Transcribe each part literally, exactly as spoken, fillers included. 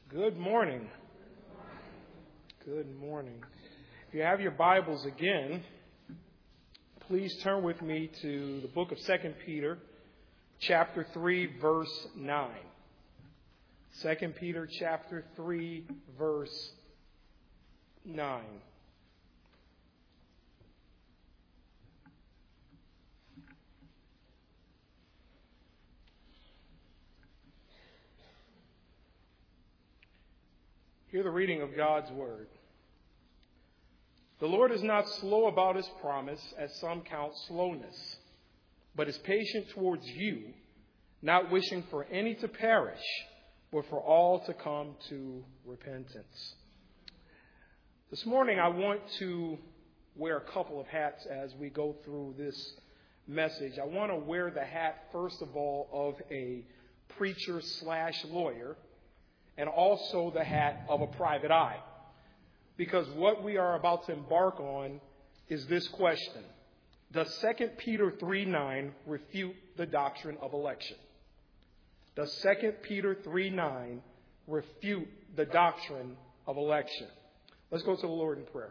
Good morning. Good morning. If you have your Bibles again, please turn with me to the book of Second Peter, chapter three, verse nine. Second Peter, chapter three, verse nine. Hear the reading of God's word. The Lord is not slow about his promise, as some count slowness, but is patient towards you, not wishing for any to perish, but for all to come to repentance. This morning I want to wear a couple of hats as we go through this message. I want to wear the hat, first of all, of a preacher slash lawyer, and also the hat of a private eye. Because what we are about to embark on is this question. Does Second Peter three nine refute the doctrine of election? Does Second Peter three nine refute the doctrine of election? Let's go to the Lord in prayer.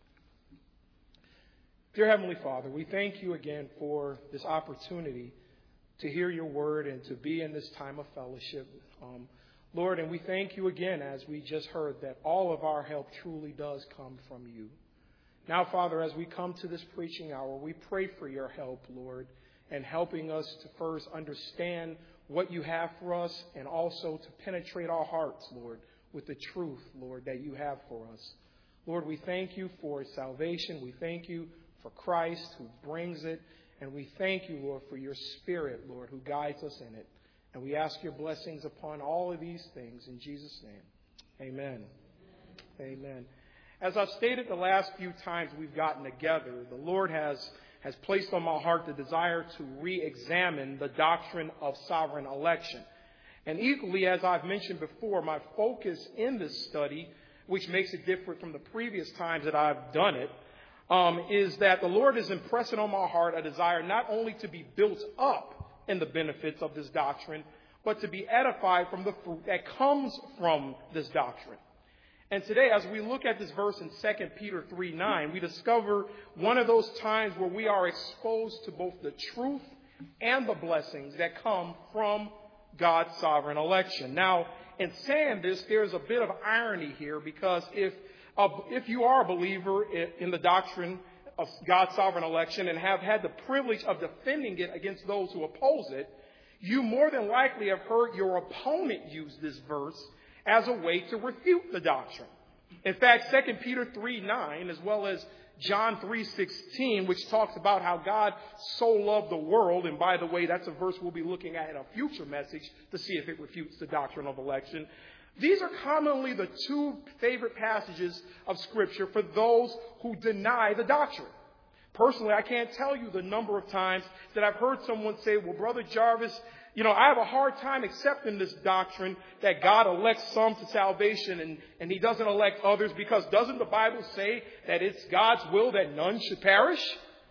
Dear Heavenly Father, we thank you again for this opportunity to hear your word and to be in this time of fellowship. Um, Lord, and we thank you again, as we just heard, that all of our help truly does come from you. Now, Father, as we come to this preaching hour, we pray for your help, Lord, and helping us to first understand what you have for us and also to penetrate our hearts, Lord, with the truth, Lord, that you have for us. Lord, we thank you for salvation. We thank you for Christ who brings it. And we thank you, Lord, for your Spirit, Lord, who guides us in it. And we ask your blessings upon all of these things in Jesus' name. Amen. Amen. Amen. As I've stated the last few times we've gotten together, the Lord has, has placed on my heart the desire to re-examine the doctrine of sovereign election. And equally, as I've mentioned before, my focus in this study, which makes it different from the previous times that I've done it, um, is that the Lord is impressing on my heart a desire not only to be built up in the benefits of this doctrine, but to be edified from the fruit that comes from this doctrine. And today, as we look at this verse in Second Peter three nine, we discover one of those times where we are exposed to both the truth and the blessings that come from God's sovereign election. Now, in saying this, there's a bit of irony here, because if, uh, if you are a believer in the doctrine of God's sovereign election and have had the privilege of defending it against those who oppose it, you more than likely have heard your opponent use this verse as a way to refute the doctrine. In fact, Second Peter three nine, as well as John three sixteen, which talks about how God so loved the world, and by the way, that's a verse we'll be looking at in a future message to see if it refutes the doctrine of election. These are commonly the two favorite passages of Scripture for those who deny the doctrine. Personally, I can't tell you the number of times that I've heard someone say, well, Brother Jarvis, you know, I have a hard time accepting this doctrine that God elects some to salvation and, and he doesn't elect others, because doesn't the Bible say that it's God's will that none should perish?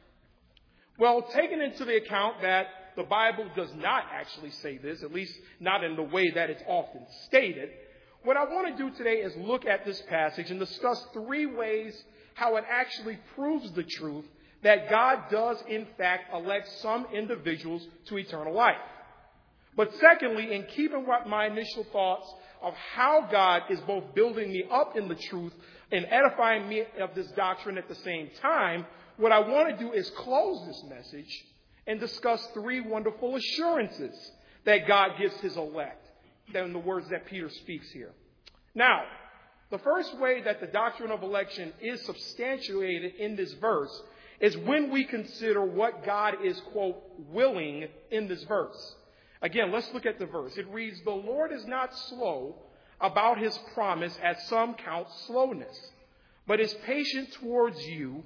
Well, taking into the account that the Bible does not actually say this, at least not in the way that it's often stated, what I want to do today is look at this passage and discuss three ways how it actually proves the truth that God does, in fact, elect some individuals to eternal life. But secondly, in keeping with my initial thoughts of how God is both building me up in the truth and edifying me of this doctrine at the same time, what I want to do is close this message and discuss three wonderful assurances that God gives his elect, in the words that Peter speaks here. Now, the first way that the doctrine of election is substantiated in this verse is when we consider what God is, quote, willing in this verse. Again, let's look at the verse. It reads, the Lord is not slow about his promise, as some count slowness, but is patient towards you,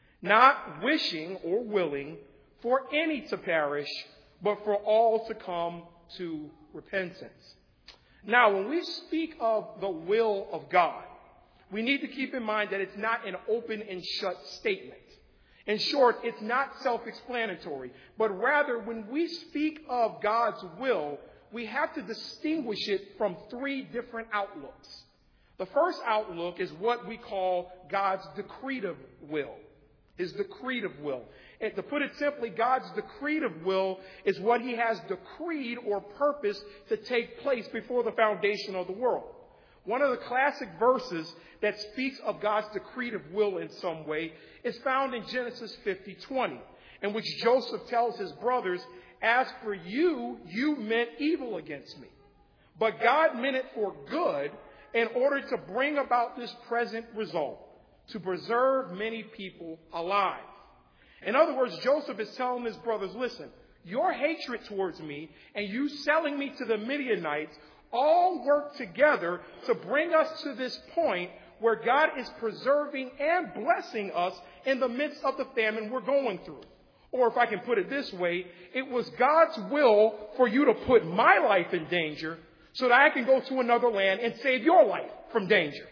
not wishing or willing for any to perish, but for all to come to repentance. Now, when we speak of the will of God, we need to keep in mind that it's not an open and shut statement. In short, it's not self-explanatory, but rather when we speak of God's will, we have to distinguish it from three different outlooks. The first outlook is what we call God's decretive will, his decretive will. And to put it simply, God's decretive will is what he has decreed or purposed to take place before the foundation of the world. One of the classic verses that speaks of God's decretive will in some way is found in Genesis fifty twenty, in which Joseph tells his brothers, "As for you, you meant evil against me, but God meant it for good in order to bring about this present result, to preserve many people alive." In other words, Joseph is telling his brothers, listen, your hatred towards me and you selling me to the Midianites all work together to bring us to this point where God is preserving and blessing us in the midst of the famine we're going through. Or if I can put it this way, it was God's will for you to put my life in danger so that I can go to another land and save your life from danger.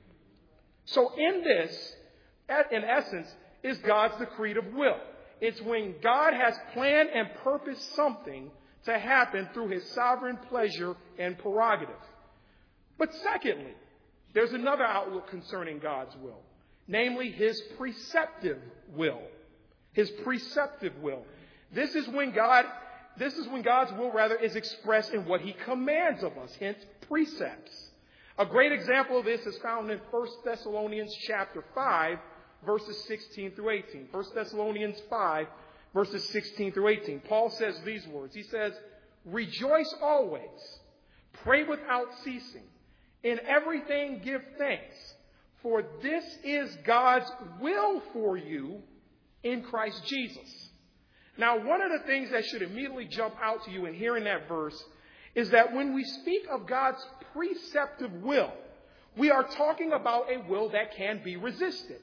So in this, in essence, is God's decretive will. It's when God has planned and purposed something to happen through his sovereign pleasure and prerogative. But secondly, there's another outlook concerning God's will, namely his preceptive will. His preceptive will. This is when God, this is when God's will rather is expressed in what he commands of us, hence precepts. A great example of this is found in First Thessalonians chapter five, verses sixteen through eighteen. First Thessalonians five, verses sixteen through eighteen. Paul says these words. He says, "Rejoice always, pray without ceasing, in everything give thanks, for this is God's will for you in Christ Jesus." Now, one of the things that should immediately jump out to you in hearing that verse is that when we speak of God's preceptive will, we are talking about a will that can be resisted.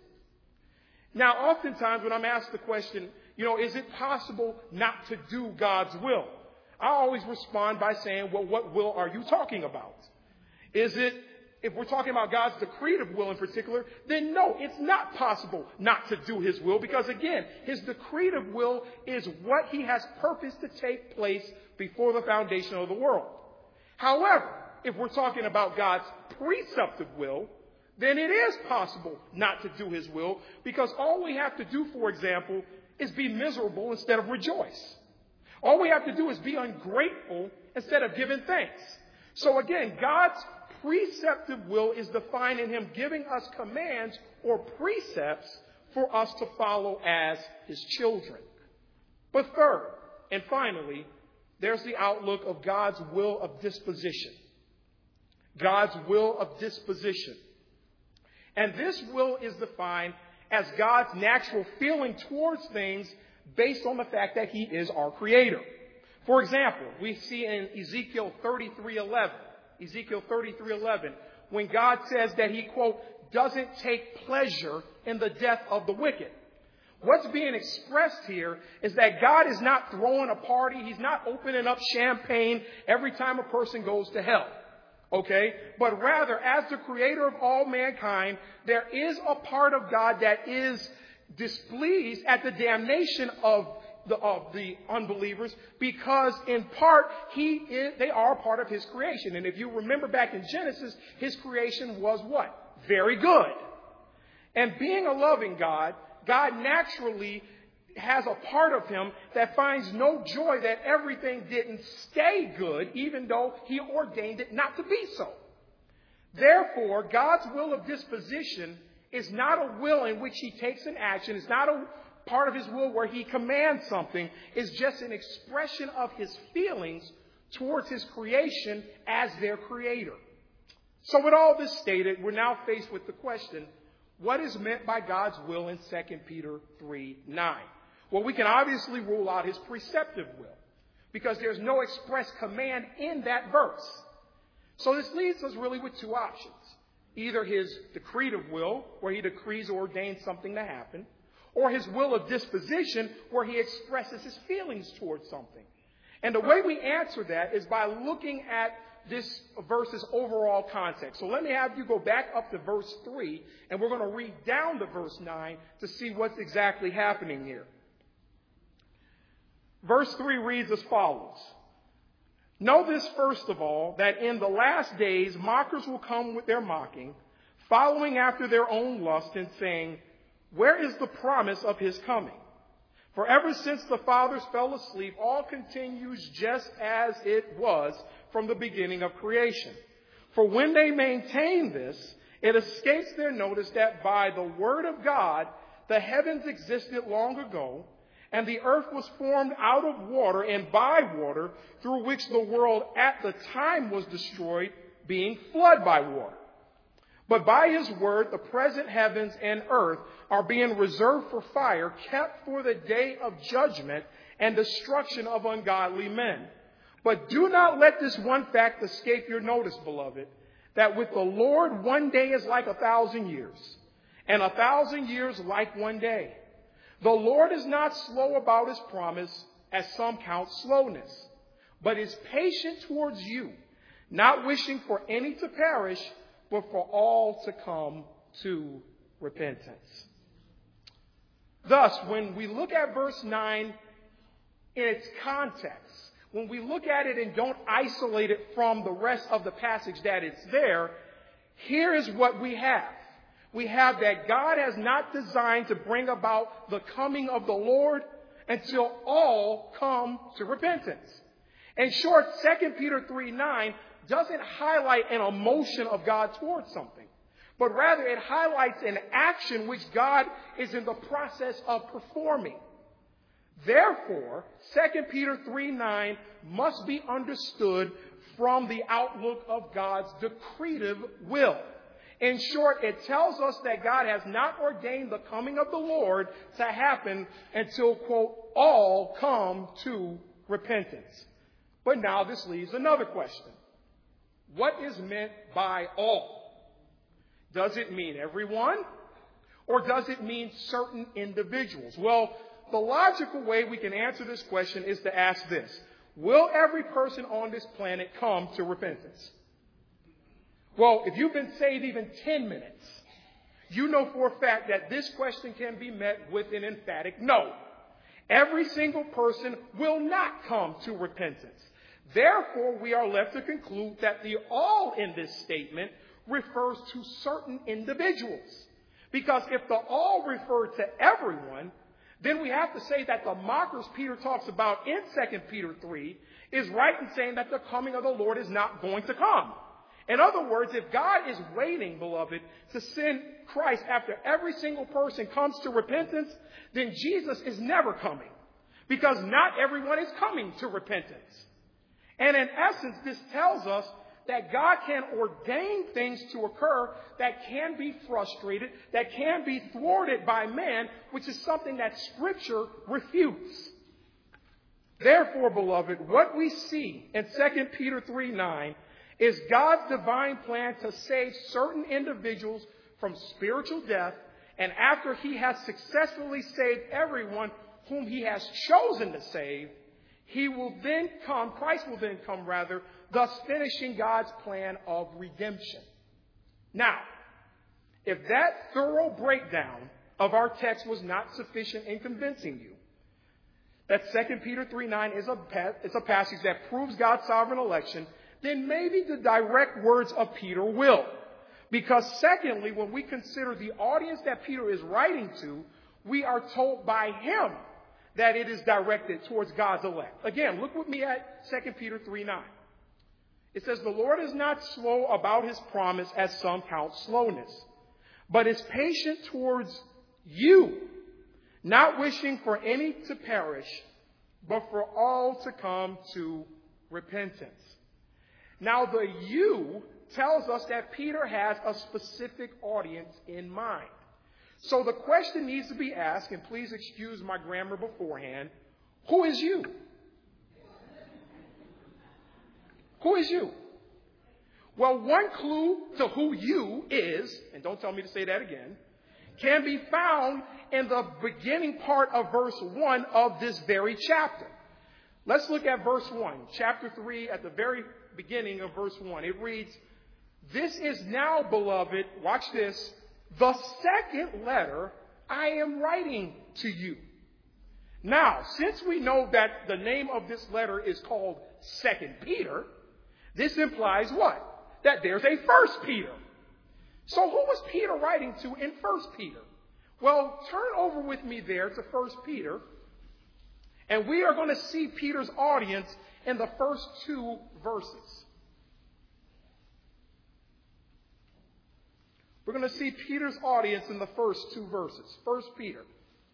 Now, oftentimes when I'm asked the question, you know, is it possible not to do God's will? I always respond by saying, well, what will are you talking about? Is it, if we're talking about God's decretive will in particular, then no, it's not possible not to do his will because, again, his decretive will is what he has purposed to take place before the foundation of the world. However, if we're talking about God's preceptive will, then it is possible not to do his will because all we have to do, for example, is be miserable instead of rejoice. All we have to do is be ungrateful instead of giving thanks. So again, God's preceptive will is defined in him giving us commands or precepts for us to follow as his children. But third, and finally, there's the outlook of God's will of disposition. God's will of disposition. And this will is defined as God's natural feeling towards things based on the fact that he is our creator. For example, we see in Ezekiel thirty-three eleven, Ezekiel thirty-three eleven, when God says that he, quote, doesn't take pleasure in the death of the wicked. What's being expressed here is that God is not throwing a party. He's not opening up champagne every time a person goes to hell. Okay? But rather, as the creator of all mankind, there is a part of God that is displeased at the damnation of the, of the unbelievers because, in part, he is, they are a part of his creation. And if you remember back in Genesis, his creation was what? Very good. And being a loving God, God naturally has a part of him that finds no joy that everything didn't stay good, even though he ordained it not to be so. Therefore, God's will of disposition is not a will in which he takes an action. It's not a part of his will where he commands something. It's just an expression of his feelings towards his creation as their creator. So with all this stated, we're now faced with the question, what is meant by God's will in Second Peter three nine? Well, we can obviously rule out his preceptive will because there's no express command in that verse. So this leaves us really with two options. Either his decretive will, where he decrees or ordains something to happen, or his will of disposition, where he expresses his feelings towards something. And the way we answer that is by looking at this verse's overall context. So let me have you go back up to verse three, and we're going to read down to verse nine to see what's exactly happening here. Verse three reads as follows. Know this first of all, that in the last days mockers will come with their mocking, following after their own lust and saying, where is the promise of his coming? For ever since the fathers fell asleep, all continues just as it was from the beginning of creation. For when they maintain this, it escapes their notice that by the word of God, the heavens existed long ago, and the earth was formed out of water and by water, through which the world at the time was destroyed, being flooded by water. But by his word, the present heavens and earth are being reserved for fire, kept for the day of judgment and destruction of ungodly men. But do not let this one fact escape your notice, beloved, that with the Lord one day is like a thousand years, and a thousand years like one day. The Lord is not slow about his promise, as some count slowness, but is patient towards you, not wishing for any to perish, but for all to come to repentance. Thus, when we look at verse nine in its context, when we look at it and don't isolate it from the rest of the passage that it's there, here is what we have. We have that God has not designed to bring about the coming of the Lord until all come to repentance. In short, Second Peter three nine doesn't highlight an emotion of God towards something, but rather it highlights an action which God is in the process of performing. Therefore, Second Peter three nine must be understood from the outlook of God's decretive will. In short, it tells us that God has not ordained the coming of the Lord to happen until, quote, all come to repentance. But now this leaves another question. What is meant by all? Does it mean everyone? Or does it mean certain individuals? Well, the logical way we can answer this question is to ask this. Will every person on this planet come to repentance? Well, if you've been saved even ten minutes, you know for a fact that this question can be met with an emphatic no. Every single person will not come to repentance. Therefore, we are left to conclude that the all in this statement refers to certain individuals. Because if the all referred to everyone, then we have to say that the mockers Peter talks about in Second Peter three is right in saying that the coming of the Lord is not going to come. In other words, if God is waiting, beloved, to send Christ after every single person comes to repentance, then Jesus is never coming, because not everyone is coming to repentance. And in essence, this tells us that God can ordain things to occur that can be frustrated, that can be thwarted by man, which is something that Scripture refutes. Therefore, beloved, what we see in Second Peter three nine is God's divine plan to save certain individuals from spiritual death, and after he has successfully saved everyone whom he has chosen to save, he will then come, Christ will then come rather, thus finishing God's plan of redemption. Now, if that thorough breakdown of our text was not sufficient in convincing you that Second Peter three nine is a, is a passage that proves God's sovereign election, then maybe the direct words of Peter will. Because secondly, when we consider the audience that Peter is writing to, we are told by him that it is directed towards God's elect. Again, look with me at Second Peter three nine. It says, the Lord is not slow about his promise, as some count slowness, but is patient towards you, not wishing for any to perish, but for all to come to repentance. Now, the you tells us that Peter has a specific audience in mind. So the question needs to be asked, and please excuse my grammar beforehand, who is you? Who is you? Well, one clue to who you is, and don't tell me to say that again, can be found in the beginning part of verse one of this very chapter. Let's look at verse one, chapter three, at the very beginning of verse one. It reads, "This is now, beloved," watch this, "the second letter I am writing to you." Now, since we know that the name of this letter is called Second Peter, this implies what? That there's a First Peter. So who was Peter writing to in First Peter? Well, turn over with me there to First Peter, and we are going to see Peter's audience in the first two verses. We're going to see Peter's audience in the first two verses. First Peter.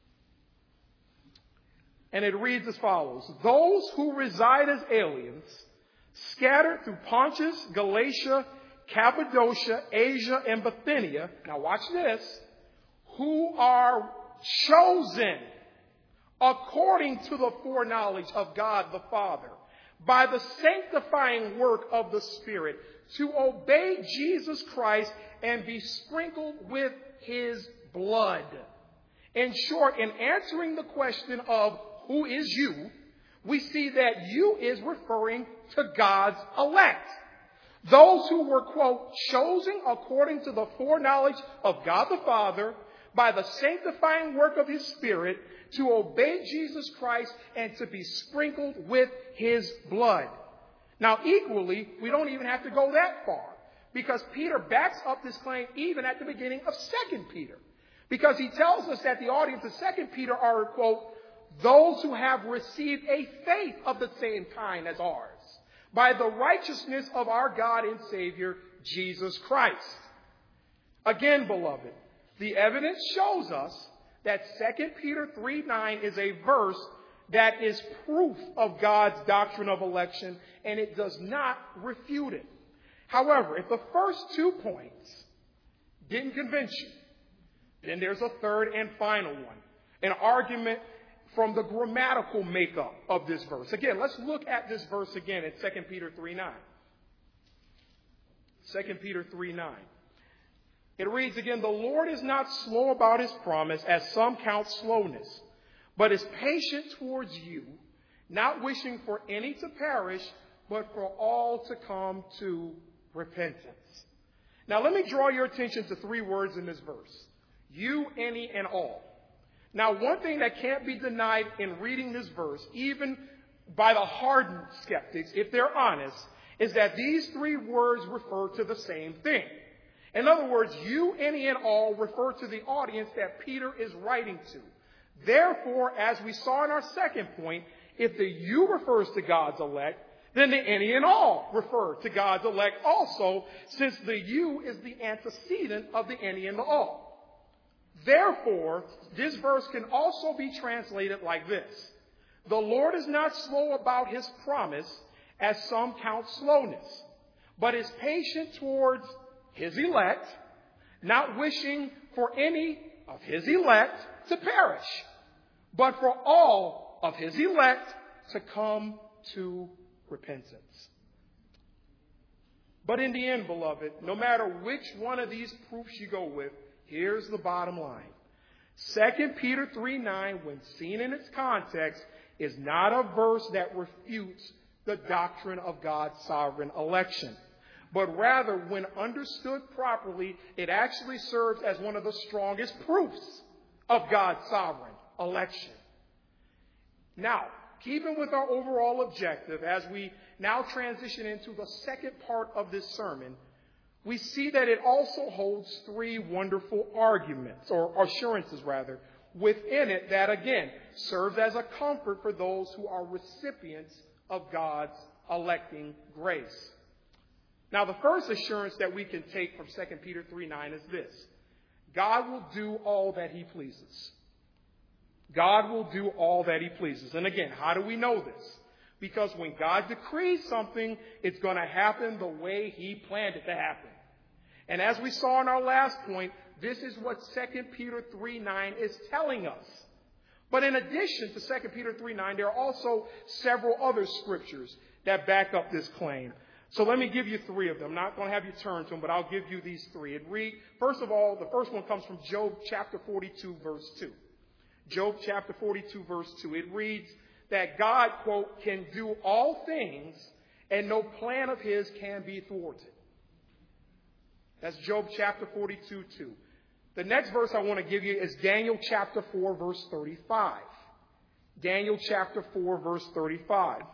And it reads as follows. Those who reside as aliens, scattered through Pontus, Galatia, Cappadocia, Asia, and Bithynia. Now watch this. Who are chosen according to the foreknowledge of God the Father by the sanctifying work of the Spirit to obey Jesus Christ and be sprinkled with his blood. In short, in answering the question of who is you, we see that you is referring to God's elect. Those who were, quote, chosen according to the foreknowledge of God the Father by the sanctifying work of his Spirit to obey Jesus Christ and to be sprinkled with his blood. Now, equally, we don't even have to go that far, because Peter backs up this claim even at the beginning of Second Peter, because he tells us that the audience of Second Peter are, quote, those who have received a faith of the same kind as ours, by the righteousness of our God and Savior, Jesus Christ. Again, beloved, the evidence shows us that Second Peter three nine is a verse that is proof of God's doctrine of election, and it does not refute it. However, if the first two points didn't convince you, then there's a third and final one, an argument from the grammatical makeup of this verse. Again, let's look at this verse again in Second Peter three nine. Second Peter three nine. It reads again, the Lord is not slow about his promise, as some count slowness, but is patient towards you, not wishing for any to perish, but for all to come to repentance. Now, let me draw your attention to three words in this verse. You, any, and all. Now, one thing that can't be denied in reading this verse, even by the hardened skeptics, if they're honest, is that these three words refer to the same thing. In other words, you, any, and all refer to the audience that Peter is writing to. Therefore, as we saw in our second point, if the you refers to God's elect, then the any and all refer to God's elect also, since the you is the antecedent of the any and the all. Therefore, this verse can also be translated like this. The Lord is not slow about his promise, as some count slowness, but is patient towards his elect, not wishing for any of his elect to perish, but for all of his elect to come to repentance. But in the end, beloved, no matter which one of these proofs you go with, here's the bottom line. Second Peter three nine, when seen in its context, is not a verse that refutes the doctrine of God's sovereign election. But rather, when understood properly, it actually serves as one of the strongest proofs of God's sovereign election. Now, keeping with our overall objective, as we now transition into the second part of this sermon, we see that it also holds three wonderful arguments, or assurances rather, within it that, again, serves as a comfort for those who are recipients of God's electing grace. Now, the first assurance that we can take from Second Peter three nine is this. God will do all that he pleases. God will do all that he pleases. And again, how do we know this? Because when God decrees something, it's going to happen the way he planned it to happen. And as we saw in our last point, this is what Second Peter three nine is telling us. But in addition to Second Peter three nine, there are also several other scriptures that back up this claim. So let me give you three of them. I'm not going to have you turn to them, but I'll give you these three. It read, first of all, the first one comes from Job chapter forty-two, verse two. Job chapter forty-two, verse two. It reads that God, quote, can do all things and no plan of his can be thwarted. That's Job chapter forty-two, two. The next verse I want to give you is Daniel chapter four, verse thirty-five. Daniel chapter four, verse thirty-five.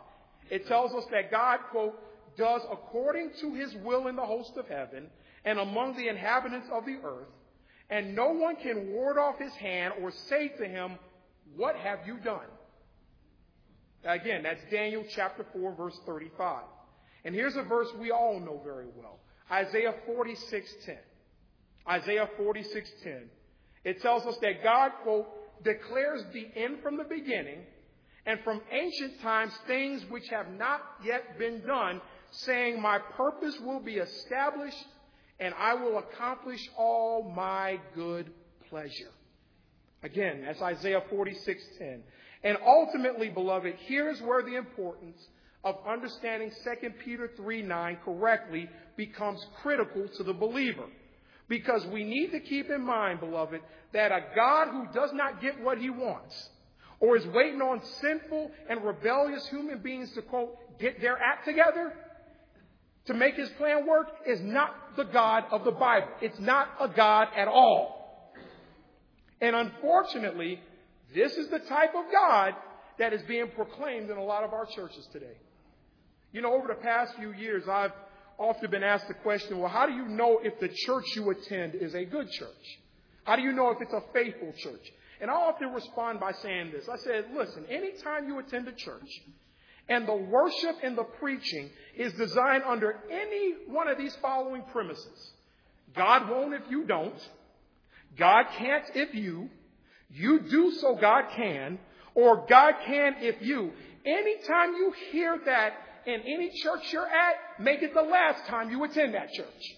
It tells us that God, quote, does according to his will in the host of heaven and among the inhabitants of the earth, and no one can ward off his hand or say to him, what have you done? Again, that's Daniel chapter four, verse thirty-five. And here's a verse we all know very well. Isaiah forty-six ten. Isaiah forty-six ten. It tells us that God, quote, declares the end from the beginning, and from ancient times things which have not yet been done, saying, my purpose will be established, and I will accomplish all my good pleasure. Again, that's Isaiah forty-six ten. And ultimately, beloved, here's where the importance of understanding Second Peter three nine correctly becomes critical to the believer. Because we need to keep in mind, beloved, that a God who does not get what he wants, or is waiting on sinful and rebellious human beings to, quote, get their act together to make his plan work, is not the God of the Bible. It's not a God at all. And unfortunately, this is the type of God that is being proclaimed in a lot of our churches today. You know, over the past few years, I've often been asked the question, well, how do you know if the church you attend is a good church? How do you know if it's a faithful church? And I often respond by saying this. I said, listen, anytime you attend a church and the worship and the preaching is designed under any one of these following premises: God won't if you don't, God can't if you, you do so God can, or God can if you. Anytime you hear that in any church you're at, make it the last time you attend that church.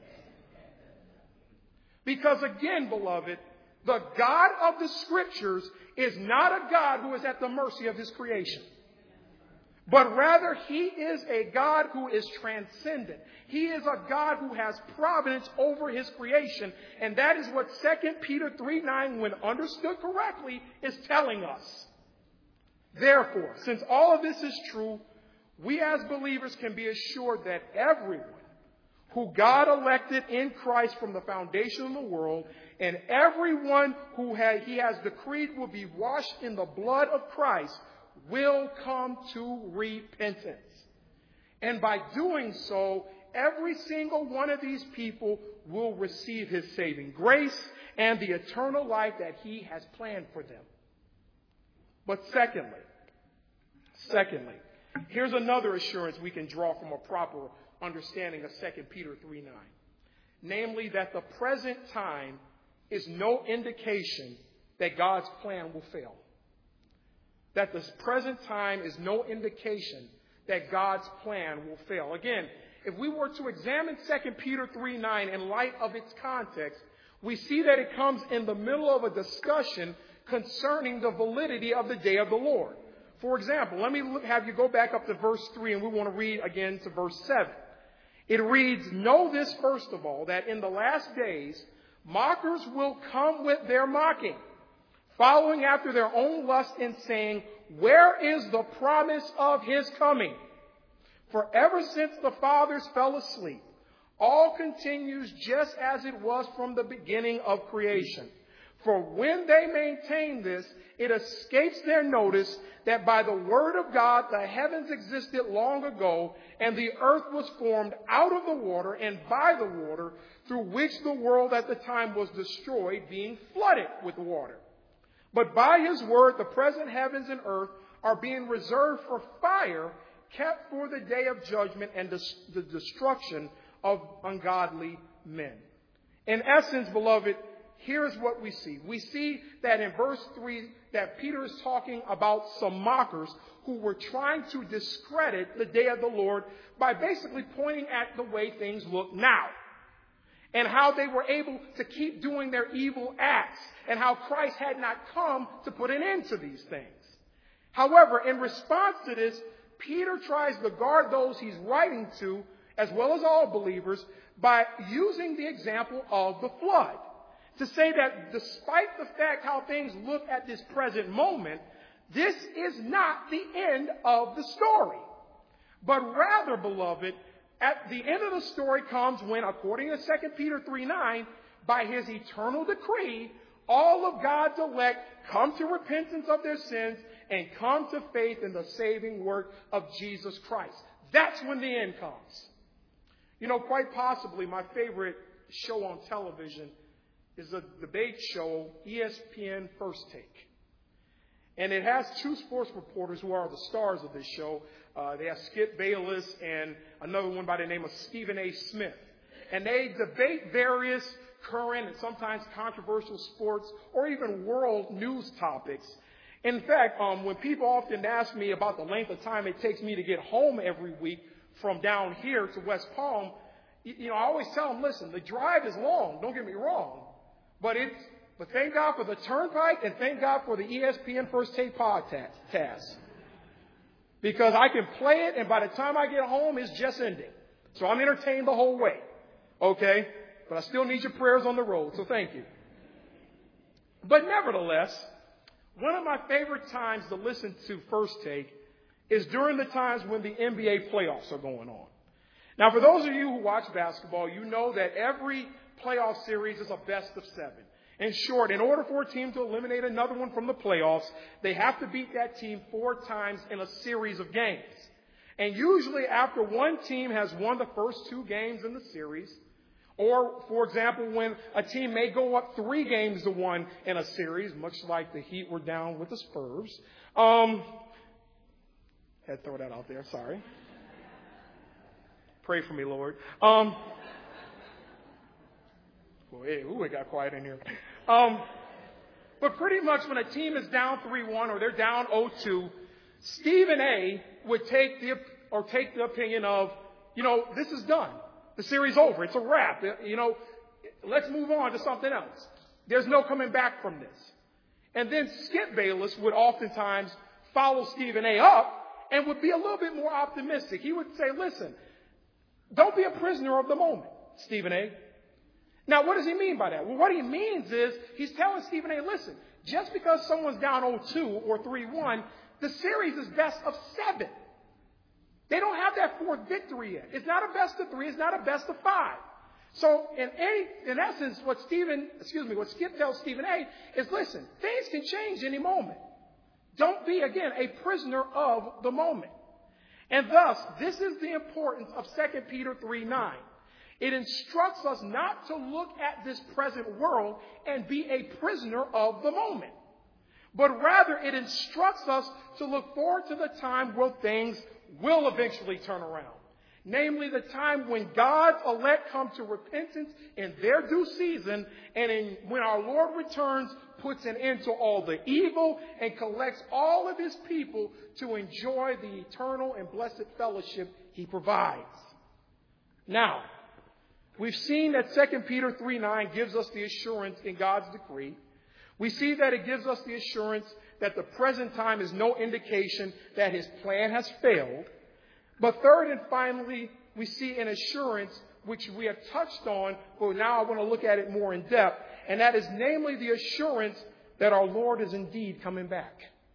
Because again, beloved, the God of the Scriptures is not a God who is at the mercy of his creation. But rather, he is a God who is transcendent. He is a God who has providence over his creation. And that is what Second Peter three nine, when understood correctly, is telling us. Therefore, since all of this is true, we as believers can be assured that everyone who God elected in Christ from the foundation of the world, and everyone who had, he has decreed will be washed in the blood of Christ, will come to repentance. And by doing so, every single one of these people will receive his saving grace and the eternal life that he has planned for them. But secondly, secondly, here's another assurance we can draw from a proper understanding of Second Peter three nine. Namely, that the present time is no indication that God's plan will fail. That the present time is no indication that God's plan will fail. Again, if we were to examine Second Peter three nine in light of its context, we see that it comes in the middle of a discussion concerning the validity of the day of the Lord. For example, let me have you go back up to verse three, and we want to read again to verse seven. It reads, know this first of all, that in the last days mockers will come with their mocking, following after their own lust and saying, where is the promise of his coming? For ever since the fathers fell asleep, all continues just as it was from the beginning of creation. For when they maintain this, it escapes their notice that by the word of God the heavens existed long ago, and the earth was formed out of the water and by the water, through which the world at the time was destroyed, being flooded with water. But by his word the present heavens and earth are being reserved for fire, kept for the day of judgment and the destruction of ungodly men. In essence, beloved, here's what we see. We see that in verse three that Peter is talking about some mockers who were trying to discredit the day of the Lord by basically pointing at the way things look now, and how they were able to keep doing their evil acts, and how Christ had not come to put an end to these things. However, in response to this, Peter tries to guard those he's writing to, as well as all believers, by using the example of the flood. To say that despite the fact how things look at this present moment, this is not the end of the story. But rather, beloved, at the end of the story comes when, according to Second Peter three nine, by his eternal decree, all of God's elect come to repentance of their sins and come to faith in the saving work of Jesus Christ. That's when the end comes. You know, quite possibly my favorite show on television is a debate show, E S P N First Take. And it has two sports reporters who are the stars of this show. Uh, they have Skip Bayless and another one by the name of Stephen A. Smith. And they debate various current and sometimes controversial sports or even world news topics. In fact, um, when people often ask me about the length of time it takes me to get home every week from down here to West Palm, you, you know, I always tell them, listen, the drive is long, don't get me wrong, but it's But thank God for the Turnpike and thank God for the E S P N First Take podcast. Because I can play it and by the time I get home, it's just ending. So I'm entertained the whole way. Okay? But I still need your prayers on the road, so thank you. But nevertheless, one of my favorite times to listen to First Take is during the times when the N B A playoffs are going on. Now, for those of you who watch basketball, you know that every playoff series is a best of seven. In short, in order for a team to eliminate another one from the playoffs, they have to beat that team four times in a series of games. And usually after one team has won the first two games in the series, or, for example, when a team may go up three games to one in a series, much like the Heat were down with the Spurs. Um, had to throw that out there, sorry. Pray for me, Lord. Um, well, hey, ooh, it got quiet in here. Um, but pretty much when a team is down three one or they're down oh two, Stephen A. would take the or take the opinion of, you know, this is done. The series over. It's a wrap. You know, let's move on to something else. There's no coming back from this. And then Skip Bayless would oftentimes follow Stephen A. up and would be a little bit more optimistic. He would say, listen, don't be a prisoner of the moment, Stephen A. Now, what does he mean by that? Well, what he means is he's telling Stephen A., listen, just because someone's down oh two or three one, the series is best of seven. They don't have that fourth victory yet. It's not a best of three. It's not a best of five. So in any, in essence, what Stephen, excuse me, what Skip tells Stephen A. is, listen, things can change any moment. Don't be, again, a prisoner of the moment. And thus, this is the importance of Second Peter three nine. It instructs us not to look at this present world and be a prisoner of the moment, but rather it instructs us to look forward to the time where things will eventually turn around. Namely, the time when God's elect come to repentance in their due season, and in, when our Lord returns, puts an end to all the evil and collects all of his people to enjoy the eternal and blessed fellowship he provides. Now, we've seen that Second Peter three nine gives us the assurance in God's decree. We see that it gives us the assurance that the present time is no indication that his plan has failed. But third and finally, we see an assurance which we have touched on, but now I want to look at it more in depth, and that is namely the assurance that our Lord is indeed coming back.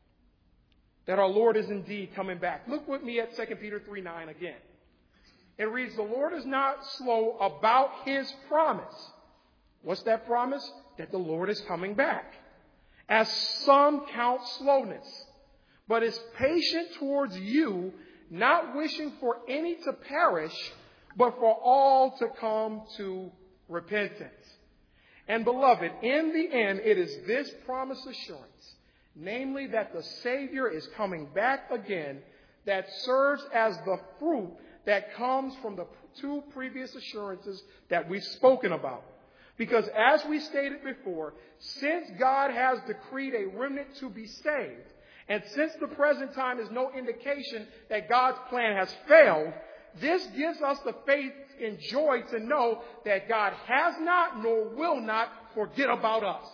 That our Lord is indeed coming back. Look with me at Second Peter three nine again. It reads, the Lord is not slow about his promise. What's that promise? That the Lord is coming back. As some count slowness, but is patient towards you, not wishing for any to perish, but for all to come to repentance. And beloved, in the end, it is this promise assurance, namely that the Savior is coming back again, that serves as the fruit that comes from the two previous assurances that we've spoken about. Because as we stated before, since God has decreed a remnant to be saved, and since the present time is no indication that God's plan has failed, this gives us the faith and joy to know that God has not nor will not forget about us.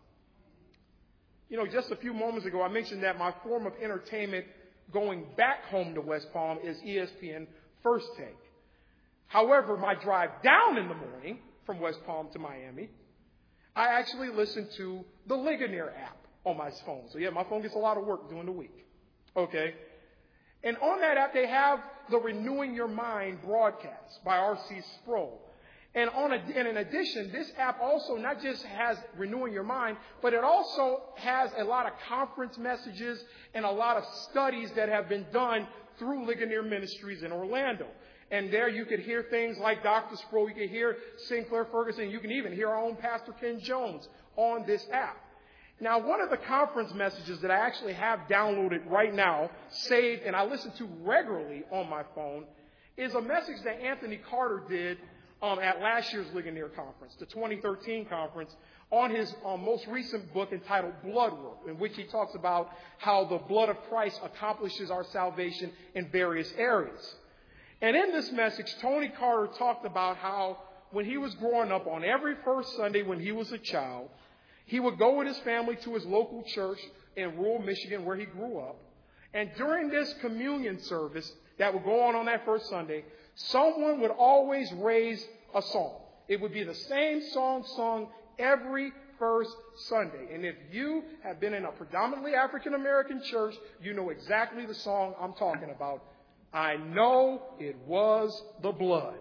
You know, just a few moments ago, I mentioned that my form of entertainment going back home to West Palm is E S P N First Take. However, my drive down in the morning from West Palm to Miami, I actually listen to the Ligonier app on my phone. So yeah, my phone gets a lot of work during the week. Okay. And on that app, they have the Renewing Your Mind broadcast by R C Sproul. And, on a, and in addition, this app also not just has renewing your mind, but it also has a lot of conference messages and a lot of studies that have been done through Ligonier Ministries in Orlando. And there you could hear things like Doctor Sproul, you could hear Sinclair Ferguson, you can even hear our own Pastor Ken Jones on this app. Now, one of the conference messages that I actually have downloaded right now, saved, and I listen to regularly on my phone, is a message that Anthony Carter did um, at last year's Ligonier Conference, the twenty thirteen conference, on his um, most recent book entitled Blood Work, in which he talks about how the blood of Christ accomplishes our salvation in various areas. And in this message, Tony Carter talked about how when he was growing up, on every first Sunday when he was a child, he would go with his family to his local church in rural Michigan where he grew up. And during this communion service that would go on on that first Sunday, someone would always raise a song. It would be the same song sung every first Sunday. And if you have been in a predominantly African American church, you know exactly the song I'm talking about. I know it was the blood.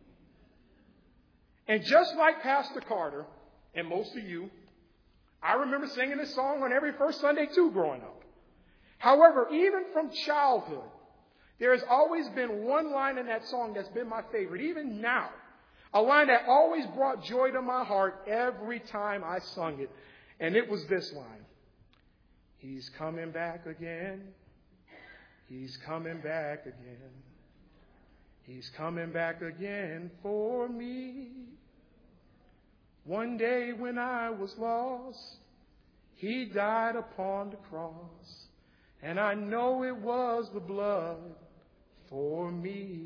And just like Pastor Carter and most of you, I remember singing this song on every first Sunday too growing up. However, even from childhood, there has always been one line in that song that's been my favorite, even now. A line that always brought joy to my heart every time I sung it. And it was this line. He's coming back again. He's coming back again. He's coming back again for me. One day when I was lost, he died upon the cross. And I know it was the blood for me.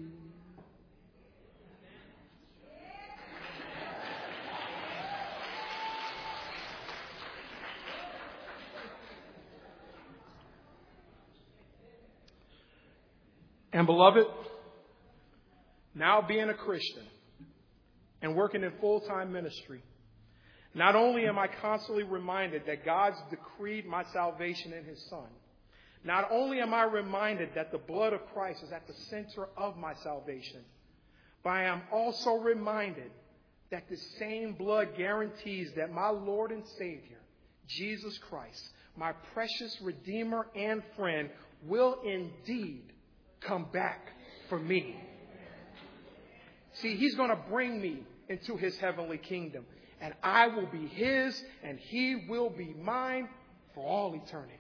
And beloved, now being a Christian and working in full-time ministry, not only am I constantly reminded that God's decreed my salvation in his Son, not only am I reminded that the blood of Christ is at the center of my salvation, but I am also reminded that the same blood guarantees that my Lord and Savior, Jesus Christ, my precious Redeemer and friend, will indeed come back for me. See, he's going to bring me into his heavenly kingdom, and I will be his, and he will be mine for all eternity.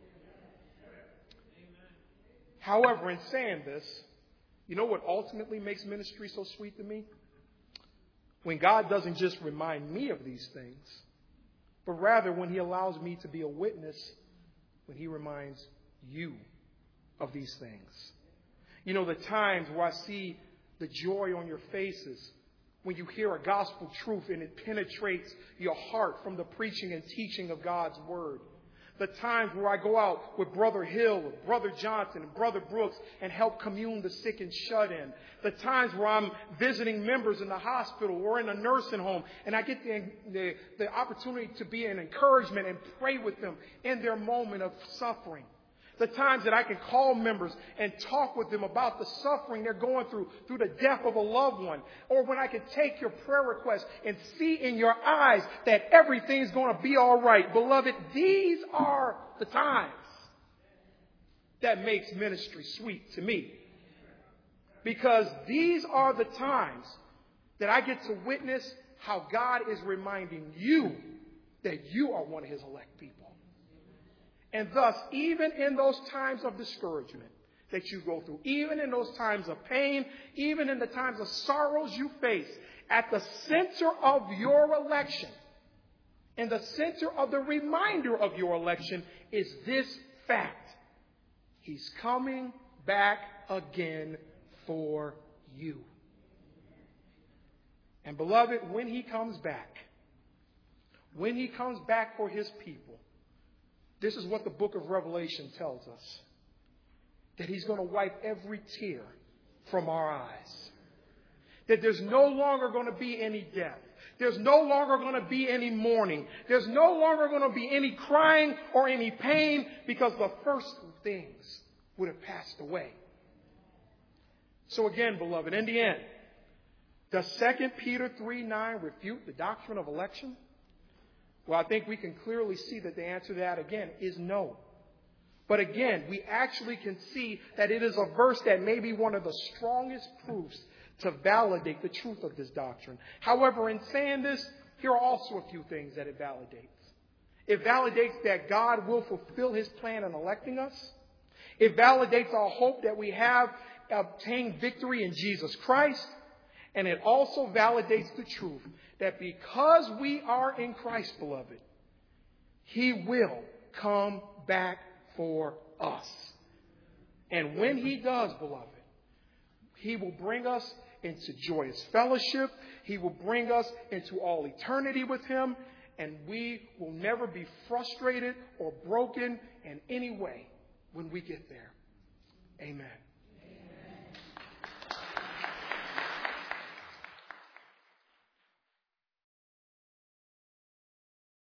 However, in saying this, you know what ultimately makes ministry so sweet to me? When God doesn't just remind me of these things, but rather when he allows me to be a witness, when he reminds you of these things. You know, the times where I see the joy on your faces when you hear a gospel truth and it penetrates your heart from the preaching and teaching of God's word. The times where I go out with Brother Hill, with Brother Johnson, and Brother Brooks and help commune the sick and shut in. The times where I'm visiting members in the hospital or in a nursing home and I get the, the, the opportunity to be an encouragement and pray with them in their moment of suffering. The times that I can call members and talk with them about the suffering they're going through, through the death of a loved one. Or when I can take your prayer request and see in your eyes that everything's going to be all right. Beloved, these are the times that makes ministry sweet to me. Because these are the times that I get to witness how God is reminding you that you are one of his elect people. And thus, even in those times of discouragement that you go through, even in those times of pain, even in the times of sorrows you face, at the center of your election, and the center of the reminder of your election is this fact. He's coming back again for you. And beloved, when he comes back, when he comes back for his people, this is what the book of Revelation tells us. That he's going to wipe every tear from our eyes. That there's no longer going to be any death. There's no longer going to be any mourning. There's no longer going to be any crying or any pain because the first things would have passed away. So again, beloved, in the end, Does Second Peter three nine refute the doctrine of election? Well, I think we can clearly see that the answer to that, again, is no. But again, we actually can see that it is a verse that may be one of the strongest proofs to validate the truth of this doctrine. However, in saying this, here are also a few things that it validates. It validates that God will fulfill his plan in electing us. It validates our hope that we have obtained victory in Jesus Christ. And it also validates the truth that because we are in Christ, beloved, he will come back for us. And when he does, beloved, he will bring us into joyous fellowship. He will bring us into all eternity with him. And we will never be frustrated or broken in any way when we get there. Amen.